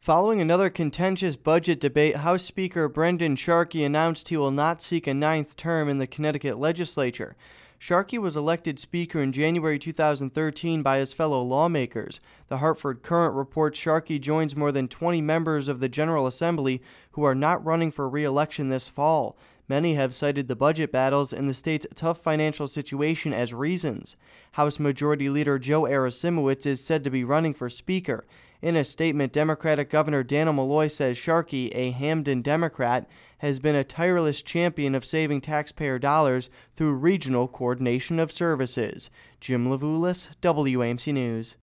Following another contentious budget debate, House Speaker Brendan Sharkey announced he will not seek a ninth term in the Connecticut legislature. Sharkey was elected Speaker in January 2013 by his fellow lawmakers. The Hartford Courant reports Sharkey joins more than 20 members of the General Assembly who are not running for re-election this fall. Many have cited the budget battles and the state's tough financial situation as reasons. House Majority Leader Joe Arasimowicz is said to be running for Speaker. In a statement, Democratic Governor Dannel Malloy says Sharkey, a Hamden Democrat, has been a tireless champion of saving taxpayer dollars through regional coordination of services. Jim Levulis, WAMC News.